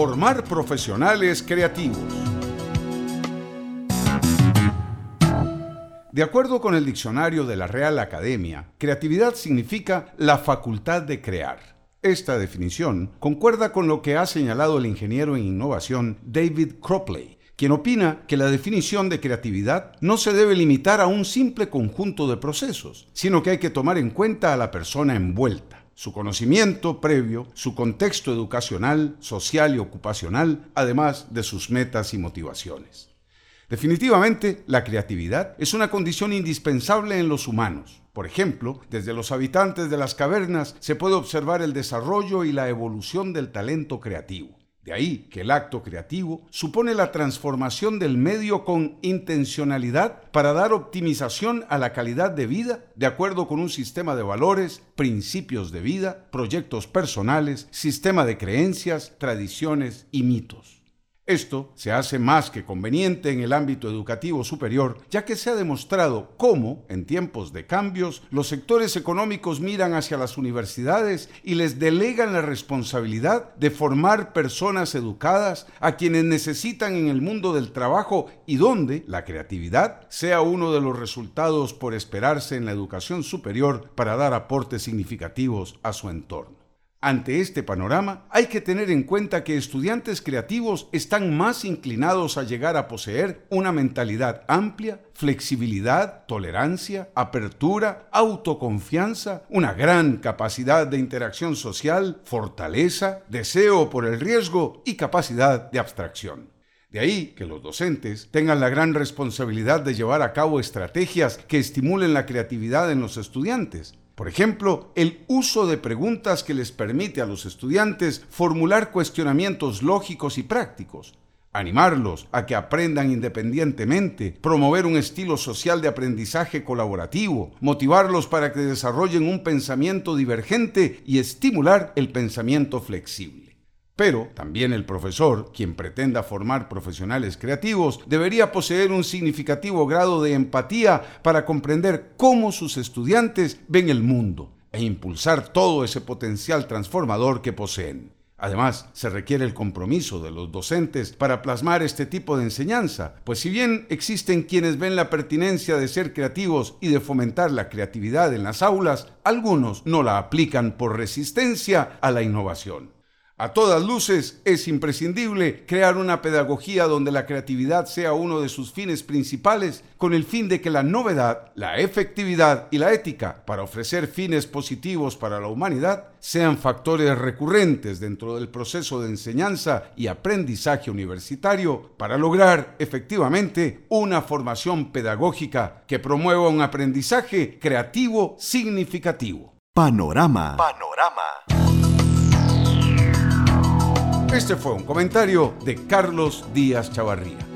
Formar profesionales creativos. De acuerdo con el diccionario de la Real Academia, creatividad significa la facultad de crear. Esta definición concuerda con lo que ha señalado el ingeniero en innovación David Cropley, quien opina que la definición de creatividad no se debe limitar a un simple conjunto de procesos, sino que hay que tomar en cuenta a la persona envuelta, su conocimiento previo, su contexto educacional, social y ocupacional, además de sus metas y motivaciones. Definitivamente, la creatividad es una condición indispensable en los humanos. Por ejemplo, desde los habitantes de las cavernas se puede observar el desarrollo y la evolución del talento creativo. De ahí que el acto creativo supone la transformación del medio con intencionalidad para dar optimización a la calidad de vida de acuerdo con un sistema de valores, principios de vida, proyectos personales, sistema de creencias, tradiciones y mitos. Esto se hace más que conveniente en el ámbito educativo superior, ya que se ha demostrado cómo, en tiempos de cambios, los sectores económicos miran hacia las universidades y les delegan la responsabilidad de formar personas educadas a quienes necesitan en el mundo del trabajo y donde la creatividad sea uno de los resultados por esperarse en la educación superior para dar aportes significativos a su entorno. Ante este panorama, hay que tener en cuenta que estudiantes creativos están más inclinados a llegar a poseer una mentalidad amplia, flexibilidad, tolerancia, apertura, autoconfianza, una gran capacidad de interacción social, fortaleza, deseo por el riesgo y capacidad de abstracción. De ahí que los docentes tengan la gran responsabilidad de llevar a cabo estrategias que estimulen la creatividad en los estudiantes. Por ejemplo, el uso de preguntas que les permite a los estudiantes formular cuestionamientos lógicos y prácticos, animarlos a que aprendan independientemente, promover un estilo social de aprendizaje colaborativo, motivarlos para que desarrollen un pensamiento divergente y estimular el pensamiento flexible. Pero también el profesor, quien pretenda formar profesionales creativos, debería poseer un significativo grado de empatía para comprender cómo sus estudiantes ven el mundo e impulsar todo ese potencial transformador que poseen. Además, se requiere el compromiso de los docentes para plasmar este tipo de enseñanza, pues si bien existen quienes ven la pertinencia de ser creativos y de fomentar la creatividad en las aulas, algunos no la aplican por resistencia a la innovación. A todas luces, es imprescindible crear una pedagogía donde la creatividad sea uno de sus fines principales, con el fin de que la novedad, la efectividad y la ética, para ofrecer fines positivos para la humanidad, sean factores recurrentes dentro del proceso de enseñanza y aprendizaje universitario para lograr efectivamente una formación pedagógica que promueva un aprendizaje creativo significativo. Panorama. Este fue un comentario de Carlos Díaz Chavarría.